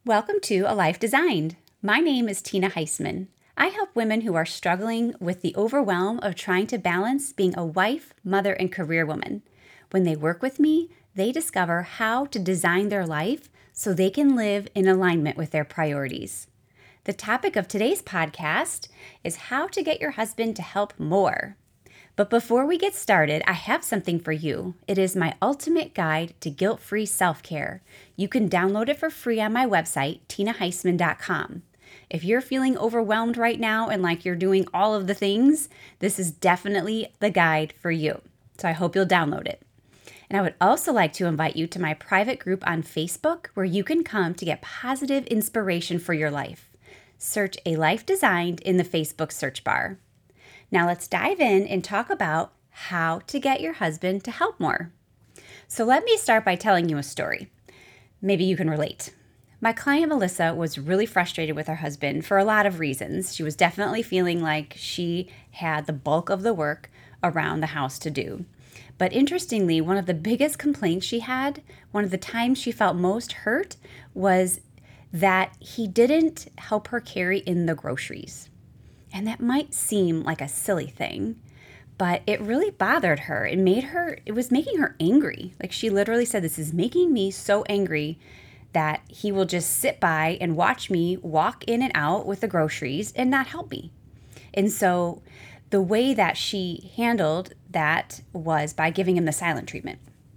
Welcome to A Life Designed. My name is Tina Heisman. I help women who are struggling with the overwhelm of trying to balance being a wife, mother, and career woman. When they work with me, they discover how to design their life so they can live in alignment with their priorities. The topic of today's podcast is how to get your husband to help more. But before we get started, I have something for you. It is my ultimate guide to guilt-free self-care. You can download it for free on my website, tinaheisman.com. If you're feeling overwhelmed right now and like you're doing all of the things, this is definitely the guide for you. So I hope you'll download it. And I would also like to invite you to my private group on Facebook where you can come to get positive inspiration for your life. Search A Life Designed in the Facebook search bar. Now let's dive in and talk about how to get your husband to help more. So let me start by telling you a story. Maybe you can relate. My client Melissa was really frustrated with her husband for a lot of reasons. She was definitely feeling like she had the bulk of the work around the house to do. But interestingly, one of the biggest complaints she had, one of the times she felt most hurt, was that he didn't help her carry in the groceries. And that might seem like a silly thing, but it really bothered her. It was making her angry. Like she literally said, this is making me so angry that he will just sit by and watch me walk in and out with the groceries and not help me. And so the way that she handled that was by giving him the silent treatment.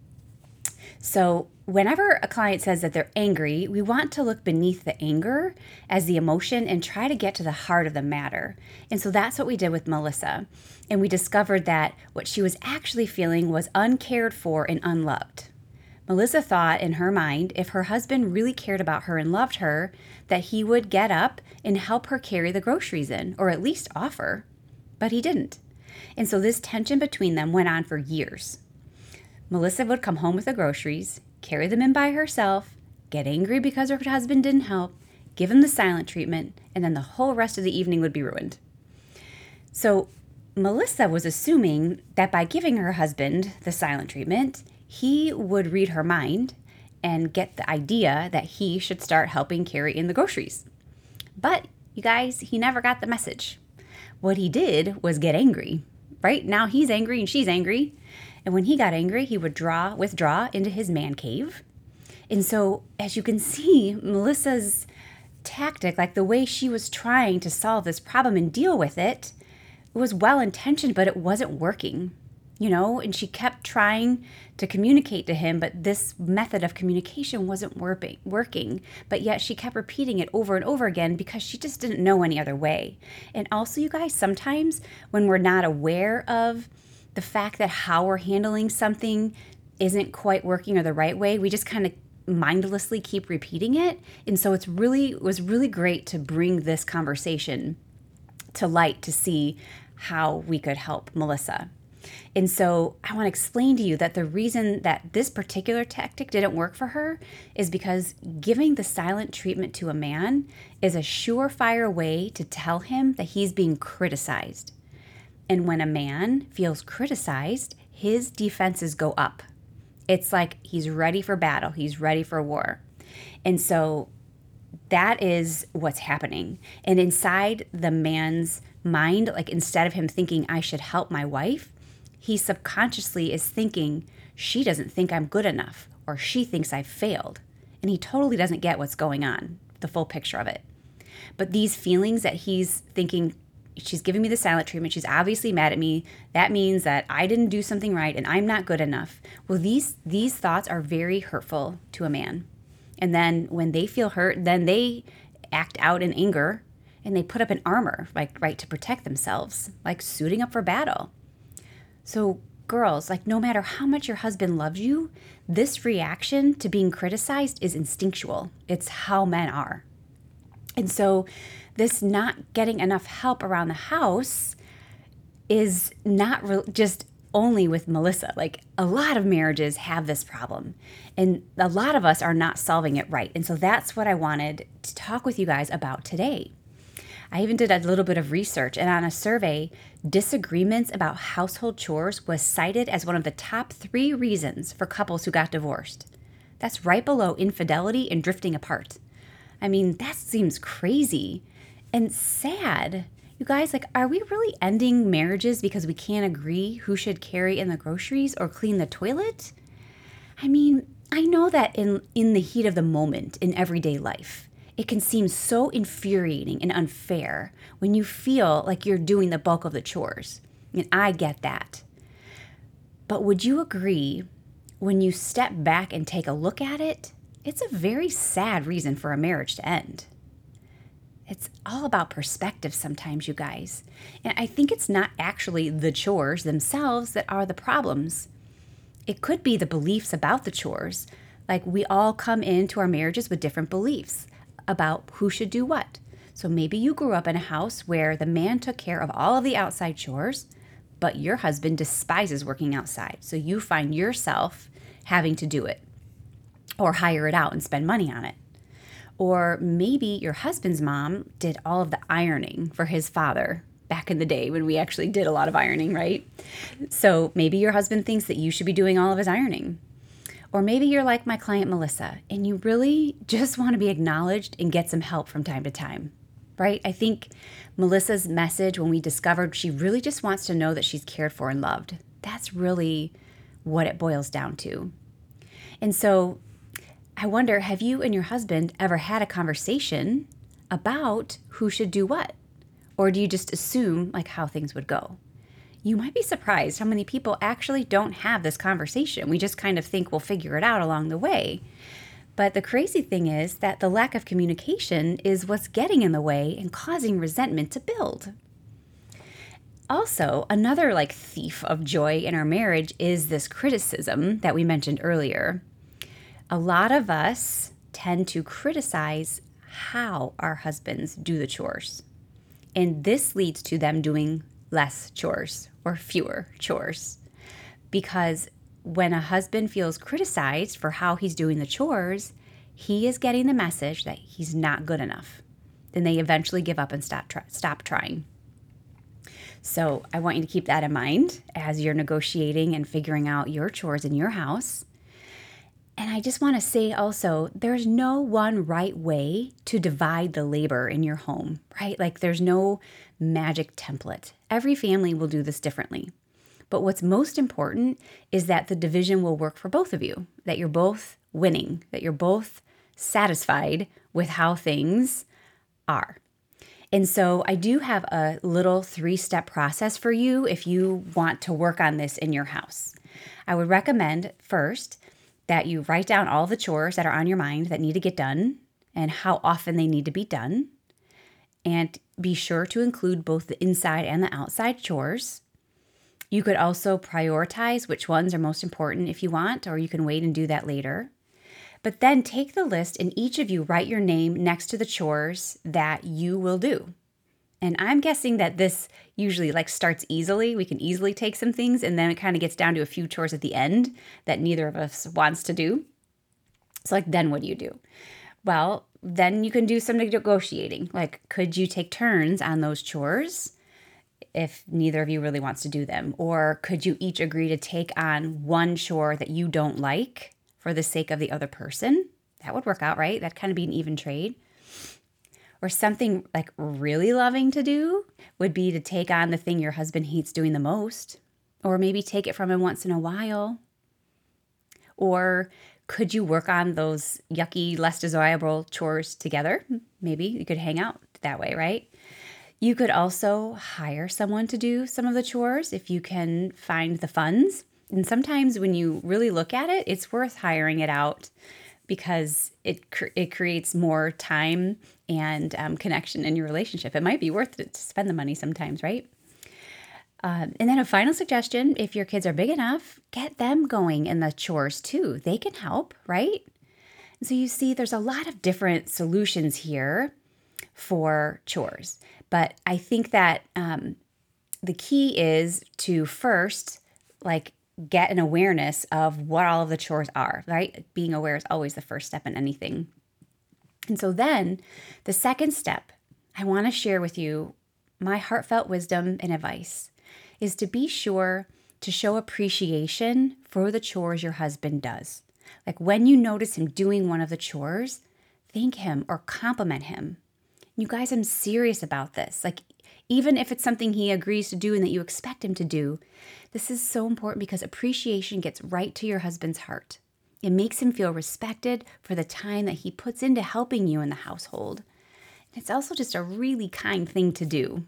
So whenever a client says that they're angry, we want to look beneath the anger as the emotion and try to get to the heart of the matter. And so that's what we did with Melissa. And we discovered that what she was actually feeling was uncared for and unloved. Melissa thought in her mind, if her husband really cared about her and loved her, that he would get up and help her carry the groceries in, or at least offer. But he didn't. And so this tension between them went on for years. Melissa would come home with the groceries, carry them in by herself, get angry because her husband didn't help, give him the silent treatment, and then the whole rest of the evening would be ruined. So Melissa was assuming that by giving her husband the silent treatment, he would read her mind and get the idea that he should start helping carry in the groceries. But you guys, he never got the message. What he did was get angry. Right now he's angry and she's angry. And when he got angry, he would withdraw into his man cave. And so, as you can see, Melissa's tactic, like the way she was trying to solve this problem and deal with it, was well-intentioned, but it wasn't working, and she kept trying to communicate to him, but this method of communication wasn't working. But yet she kept repeating it over and over again because she just didn't know any other way. And also, you guys, sometimes when we're not aware of the fact that how we're handling something isn't quite working or the right way, we just kind of mindlessly keep repeating it. And so it was really great to bring this conversation to light to see how we could help Melissa. And so I want to explain to you that the reason that this particular tactic didn't work for her is because giving the silent treatment to a man is a surefire way to tell him that he's being criticized. And when a man feels criticized, his defenses go up. It's like he's ready for battle. He's ready for war. And so that is what's happening. And inside the man's mind, like instead of him thinking, I should help my wife, he subconsciously is thinking, she doesn't think I'm good enough, or she thinks I've failed. And he totally doesn't get what's going on, the full picture of it. But these feelings that he's thinking, she's giving me the silent treatment, she's obviously mad at me, that means that I didn't do something right and I'm not good enough. Well, these thoughts are very hurtful to a man. And then when they feel hurt, then they act out in anger and they put up an armor, right, to protect themselves, like suiting up for battle. So girls, like no matter how much your husband loves you, this reaction to being criticized is instinctual. It's how men are. And so this not getting enough help around the house is not just only with Melissa. Like a lot of marriages have this problem and a lot of us are not solving it right. And so that's what I wanted to talk with you guys about today. I even did a little bit of research, and on a survey, disagreements about household chores was cited as one of the top 3 reasons for couples who got divorced. That's right below infidelity and drifting apart. I mean, that seems crazy and sad. You guys, like, are we really ending marriages because we can't agree who should carry in the groceries or clean the toilet? I mean, I know that in the heat of the moment in everyday life, it can seem so infuriating and unfair when you feel like you're doing the bulk of the chores. And I get that. But would you agree, when you step back and take a look at it, it's a very sad reason for a marriage to end. It's all about perspective sometimes, you guys. And I think it's not actually the chores themselves that are the problems. It could be the beliefs about the chores. Like, we all come into our marriages with different beliefs about who should do what. So maybe you grew up in a house where the man took care of all of the outside chores, but your husband despises working outside. So you find yourself having to do it or hire it out and spend money on it. Or maybe your husband's mom did all of the ironing for his father back in the day when we actually did a lot of ironing, right? So maybe your husband thinks that you should be doing all of his ironing. Or maybe you're like my client Melissa and you really just want to be acknowledged and get some help from time to time, right? I think Melissa's message when we discovered she really just wants to know that she's cared for and loved. That's really what it boils down to. And so I wonder, have you and your husband ever had a conversation about who should do what? Or do you just assume like how things would go? You might be surprised how many people actually don't have this conversation. We just kind of think we'll figure it out along the way. But the crazy thing is that the lack of communication is what's getting in the way and causing resentment to build. Also, another like thief of joy in our marriage is this criticism that we mentioned earlier. A lot of us tend to criticize how our husbands do the chores. And this leads to them doing less chores or fewer chores. Because when a husband feels criticized for how he's doing the chores, he is getting the message that he's not good enough. Then they eventually give up and stop trying. So I want you to keep that in mind as you're negotiating and figuring out your chores in your house. And I just want to say also, there's no one right way to divide the labor in your home, right? Like, there's no magic template. Every family will do this differently. But what's most important is that the division will work for both of you, that you're both winning, that you're both satisfied with how things are. And so I do have a little 3-step process for you if you want to work on this in your house. I would recommend first that you write down all the chores that are on your mind that need to get done and how often they need to be done. And be sure to include both the inside and the outside chores. You could also prioritize which ones are most important if you want, or you can wait and do that later. But then take the list and each of you write your name next to the chores that you will do. And I'm guessing that this usually like starts easily. We can easily take some things and then it kind of gets down to a few chores at the end that neither of us wants to do. So like, then what do you do? Well, then you can do some negotiating. Like, could you take turns on those chores if neither of you really wants to do them? Or could you each agree to take on one chore that you don't like for the sake of the other person? That would work out, right? That'd kind of be an even trade. Or something like really loving to do would be to take on the thing your husband hates doing the most, or maybe take it from him once in a while. Or could you work on those yucky, less desirable chores together? Maybe you could hang out that way, right? You could also hire someone to do some of the chores if you can find the funds. And sometimes when you really look at it, it's worth hiring it out because it creates more time and connection in your relationship. It might be worth it to spend the money sometimes, right? And then a final suggestion, if your kids are big enough, get them going in the chores too. They can help, right? So you see, there's a lot of different solutions here for chores. But I think that the key is to first, like, get an awareness of what all of the chores are, right? Being aware is always the first step in anything. And so then the second step I want to share with you, my heartfelt wisdom and advice, is to be sure to show appreciation for the chores your husband does. Like, when you notice him doing one of the chores, thank him or compliment him. You guys, I'm serious about this. Like, even if it's something he agrees to do and that you expect him to do, this is so important because appreciation gets right to your husband's heart. It makes him feel respected for the time that he puts into helping you in the household. It's also just a really kind thing to do.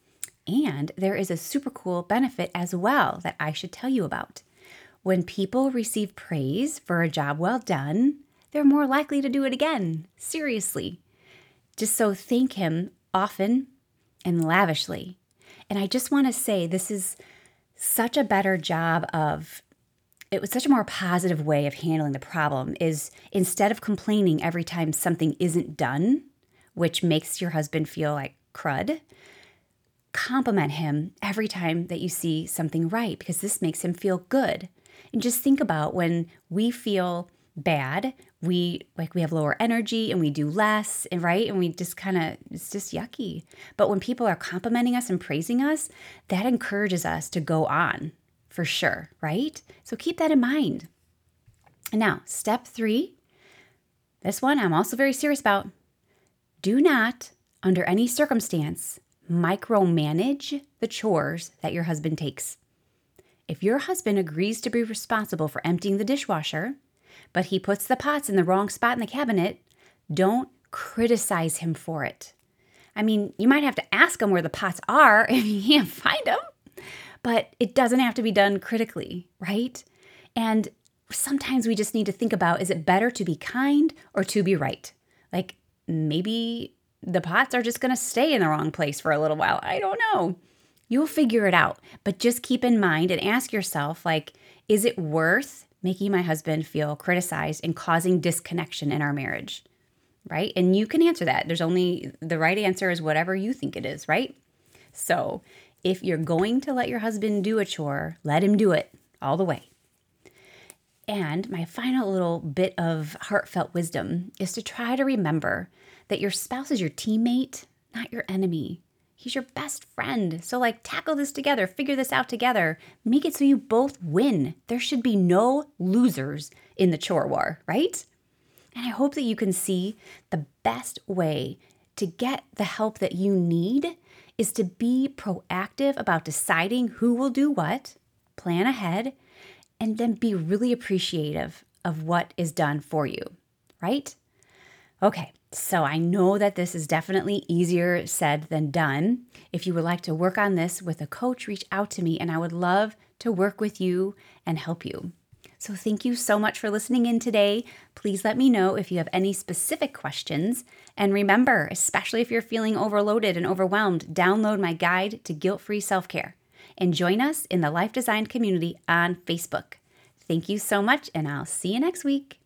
And there is a super cool benefit as well that I should tell you about. When people receive praise for a job well done, they're more likely to do it again. Seriously. Just so thank him often and lavishly. And I just want to say this is such a better job of, it was such a more positive way of handling the problem is instead of complaining every time something isn't done, which makes your husband feel like crud, compliment him every time that you see something right because this makes him feel good. And just think about when we feel bad, we have lower energy and we do less, and right? And we just it's just yucky. But when people are complimenting us and praising us, that encourages us to go on for sure, right? So keep that in mind. And now, step 3, this one I'm also very serious about. Do not, under any circumstance, micromanage the chores that your husband takes. If your husband agrees to be responsible for emptying the dishwasher, but he puts the pots in the wrong spot in the cabinet, don't criticize him for it. I mean, you might have to ask him where the pots are if you can't find them, but it doesn't have to be done critically, right? And sometimes we just need to think about, is it better to be kind or to be right? Like maybe the pots are just going to stay in the wrong place for a little while. I don't know. You'll figure it out, but just keep in mind and ask yourself, like, is it worth making my husband feel criticized and causing disconnection in our marriage, right? And you can answer that. The right answer is whatever you think it is, right? So if you're going to let your husband do a chore, let him do it all the way. And my final little bit of heartfelt wisdom is to try to remember that your spouse is your teammate, not your enemy. He's your best friend. So tackle this together, figure this out together, make it so you both win. There should be no losers in the chore war, right? And I hope that you can see the best way to get the help that you need is to be proactive about deciding who will do what, plan ahead, and then be really appreciative of what is done for you, right? Okay, so I know that this is definitely easier said than done. If you would like to work on this with a coach, reach out to me and I would love to work with you and help you. So thank you so much for listening in today. Please let me know if you have any specific questions. And remember, especially if you're feeling overloaded and overwhelmed, download my guide to guilt-free self-care and join us in the Life Design community on Facebook. Thank you so much, and I'll see you next week.